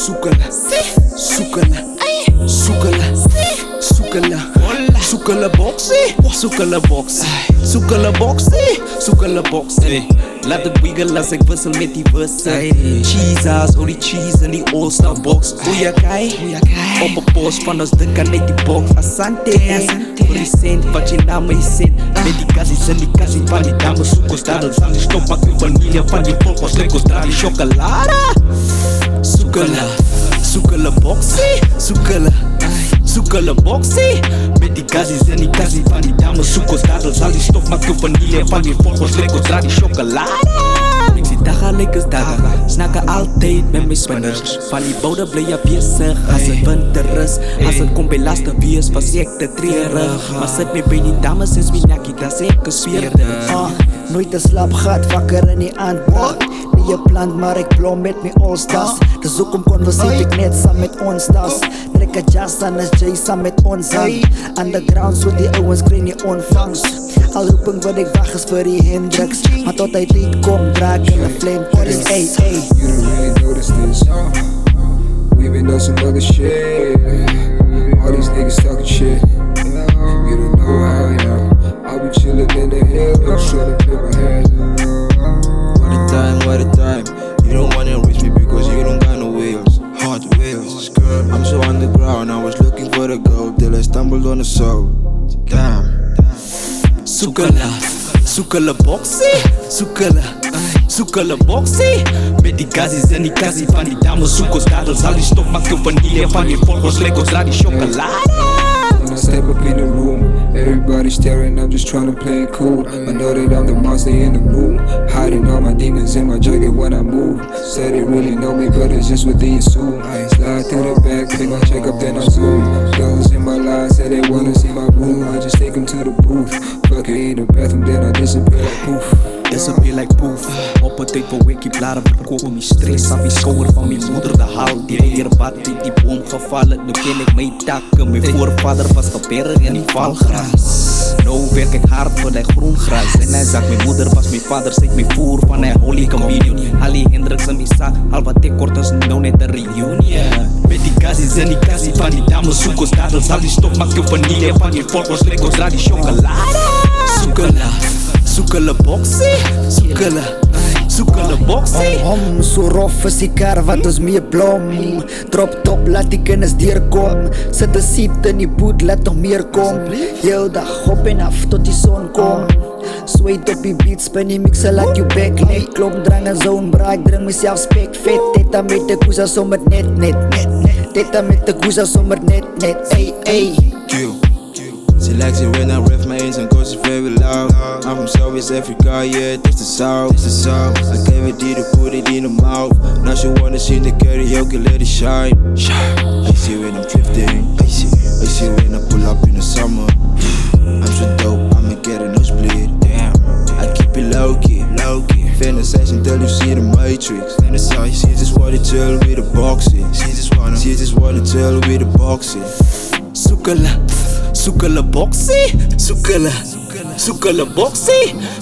Sukala, sukala, sukala, sukala, sukala boxy, sukala boxy, sukala boxy, sukala boxy. Laat het wiegelen als ik wissel met die bussen. Cheese's, oh die cheese in die all-star box. Goeie kai, op een post van ons dinken uit die box. Asante, voor die cent, wat je naam is cent. Met die kassies en die kassies van die dames. Zoekos daar, dan zal die stop, maak je vanille van die volgers. Lekkos daar, die chocolade. Sukala, sukala boxy, sukala, sukala boxy. Met die kassies en die kassies van die dames. Zoekos daar, dan zal die stop, maak je vanille van die volgers. Lekkos daar, die chocolade. Ik zie dagen lekkers dagen, snakken altijd met mijn spinners. Van die boude blij je bezig, als het winter is. Als het komt bij laatste wees, was ik te treurig. Maar zit me bij die dames en sminaki, dat is ik een speerder. Nooit een slaap gaat, wakker in die aanbrak. Nie je plant, maar ik blom met mijn all-stars. Dus ook om converseer ik net saam met ons tas. Trek een jas aan als Jay saam met ons aan. Underground, so die ouwens krijg nie onvangs. Al roeping wat ik wacht is vir die Hendrix. Maar tot hy tijd kom, draak in een flame police. Hey, hey. You don't really notice this. We been on some other shit. All these niggas talking shit. You don't know how I am. I'll be chillin' in the hills, trying to flip my head. What a time. You don't wanna reach me because you don't got no wheels. Hot wheels. I'm so underground, I was looking for the gold till I stumbled on the soul. Damn. Sukala, sukala boxy, sukala, sukala boxy. Met die kassies en die kassies van die dames. Zoekos daar, dan zal die stop, maak je vanille van die volgers. Lekkos daar, die chocolade. When I step up in the room, everybody staring, I'm just trying to play it cool. I know that I'm the monster in the room, hiding all my demons in my jacket when I move. Said they really know me, but it's just what they assume. Slide through the back, they gon' check up, then I zoom. Those in my life said they wanna see my room, I just take them to the booth. Fuck it in the bathroom, then I disappear like poof. Disappear like poof. Op een tijd voor wiki blaren verkopen. Mijn stress af die schouder van mijn moeder. De haal die hier wat in die boom gevallen. Nu ken ik mijn takken. Mijn voorvader was geberg in die valgras. Nou werk ik hard voor dat groen gras. En hij zag mijn moeder was mijn vader. Zet mijn voer van een holy communion. Ali Hendrix en mijn zaak. Al wat ik kort is nou net een reunion. Met die kassies en die kassies van die dames. Zoekos daar, dan zal die stop, maak je vanille van die volgers. Lekkos daar, die chocolade. Sukala, sukala boxy, sukala, sukala boxy. So rof is die kar wat ons mee blom. Drop top, laat die kennis deurkom. Sit een seat in die boot, laat nog meer kom. Heel dag op en af tot die zon kom. Sweet op die beat, spin die mixer, laat you back leg. Klop, drang en zo'n braak, drink myself spek vet. Teta met de koesa sommer net. Teta met de koesa sommer net. Ey, ey. She likes it when I rev my hands and cause it's very loud. I'm from South Africa, yeah, that's the South. I gave it to put it in the mouth. Now she wanna see the karaoke, let it shine. I see when I'm drifting. I see when I pull up in the summer. I'm so dope, I'ma get a nosebleed. Damn, I keep it low key. Fantasize until you see the matrix. Fantasize, she just wanna tell me the boxing. She just wanna tell me the boxing. Sukala, sukala boxy, sukala, sukala boxy.